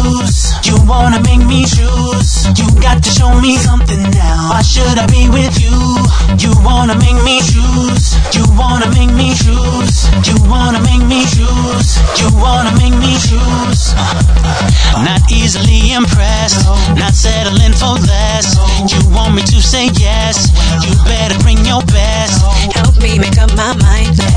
choose. You wanna make me choose. You got to show me something now. Why should I be with you? You wanna make me choose. You wanna make me choose. You wanna make me choose. You wanna make me choose. Not easily impressed, not settling for less. You want me to say yes, you better bring your best. Help me make up my mind.